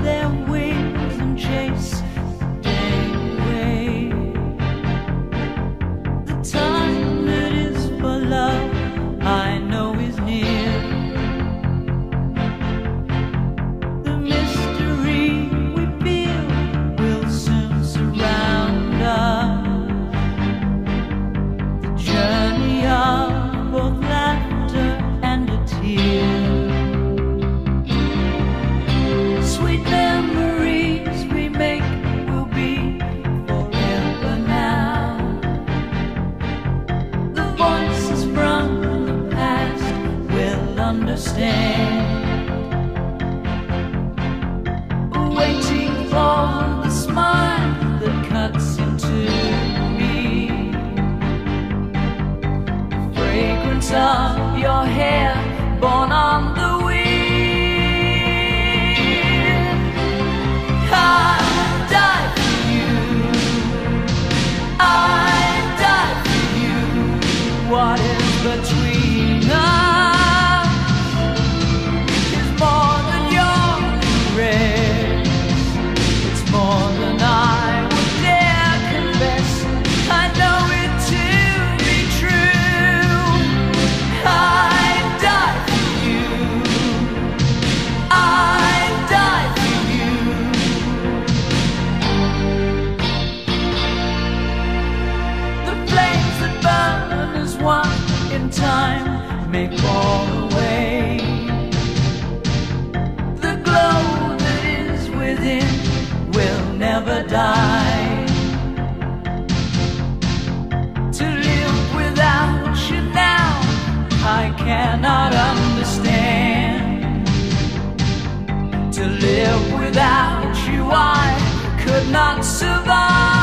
their wings and chase day away. The time that is for love I know is near. The mystery we feel will soon surround us. The journey of both laughter and a tear. Sweet memories we make will be forever now. The voices from the past will understand. Waiting for the smile that cuts into me. The fragrance of your hair born on the what is between us is more than your caress. It's more than I would dare confess. I know it to be true. I'd die for you. I'd die for you. The flames that burn as one in time may fall away. The glow that is within will never die. To live without you now I cannot understand. To live without you I could not survive.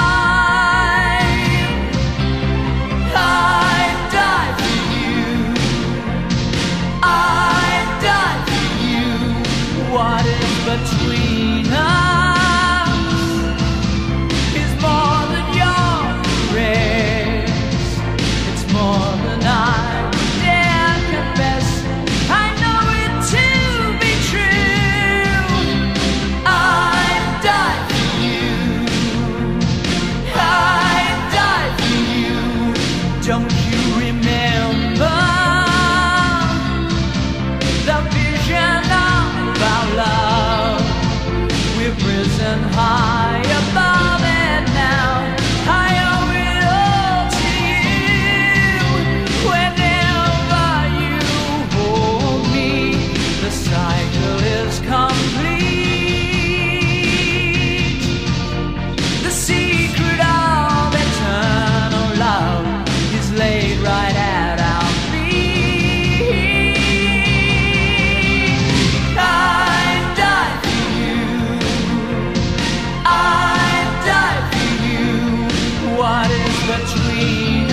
What is between us is more than your caress. It's more than I would dare confess. I know it to be true. I'd die for you. I'd die for you. Don't you remember the vision of our love? We've risen high above it now. I owe it all to you. Whenever you hold me, the cycle is complete. The secret of eternal love is laid right at our feet. I'd die for you. I'd die for you. What is between